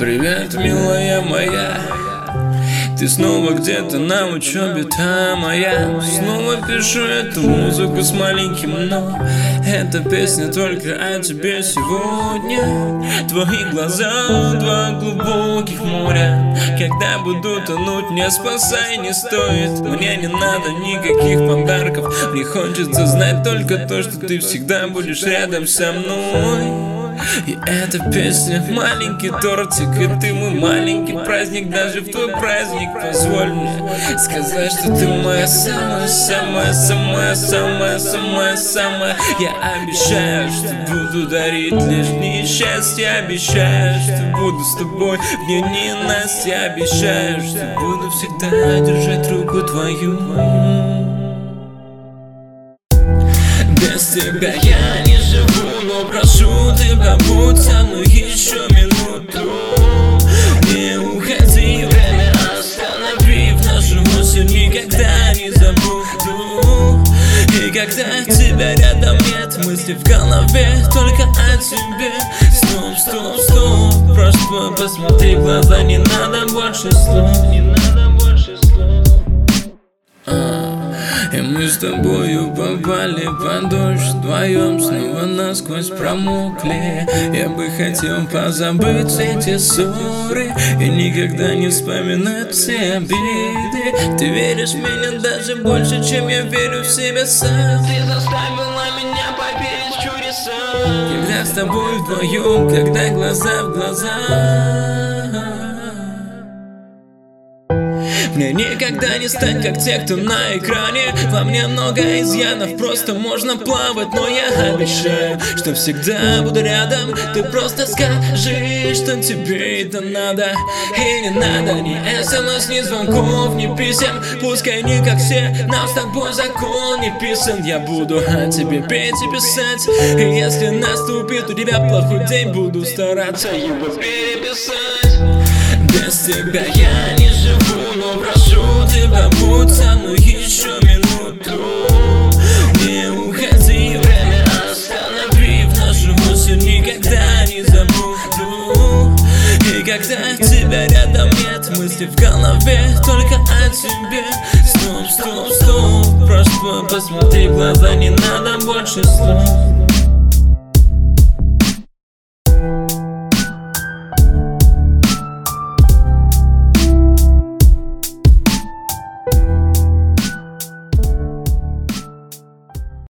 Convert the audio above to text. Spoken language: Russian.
Привет, милая моя, ты снова где-то на учебе там, а я снова пишу эту музыку с маленьким «но». Эта песня только о тебе сегодня. Твои глаза, два глубоких моря. Когда буду тонуть, не спасай, не стоит. Мне не надо никаких подарков. Мне хочется знать только то, что ты всегда будешь рядом со мной. И эта песня маленький тортик, и ты мой маленький праздник. Даже в твой праздник позволь мне сказать, что ты моя самая, самая, самая, самая, самая, самая. Я обещаю, что буду дарить лишь дни счастья. Обещаю, что буду с тобой в дни ненастья. Обещаю, что буду всегда держать руку твою. Без тебя я не живу, но прошу, ты побудь со мной еще минуту. Не уходи, время остановив нашу мысль, никогда не забуду. И когда тебя рядом нет, мысли в голове только о тебе. Стоп, стоп, стоп, просто посмотри в глаза, не надо больше слов, не надо больше слов. И мы с тобою попали под дождь, вдвоем снова насквозь промокли. Я бы хотел позабыть эти ссоры и никогда не вспоминать все обиды. Ты веришь в меня даже больше, чем я верю в себя сам. Ты заставила меня поверить в чудеса. Когда с тобой вдвоем, когда глаза в глаза. Мне никогда не стать, как те, кто на экране. Во мне много изъянов, просто можно плавать. Но я обещаю, что всегда буду рядом. Ты просто скажи, что тебе это надо. И не надо ни смс, ни звонков, ни писем. Пускай не как все, нам с тобой закон не писан. Я буду о тебе петь и писать. И если наступит у тебя плохой день, буду стараться его переписать. Без тебя я не живу, но прошу, ты побудь со мной еще минуту. Не уходи, время остановив нашу мысль, никогда не забуду. И когда тебя рядом нет, мысли в голове только о тебе. Стоп, стоп, стоп, просто посмотри в глаза, не надо больше слов.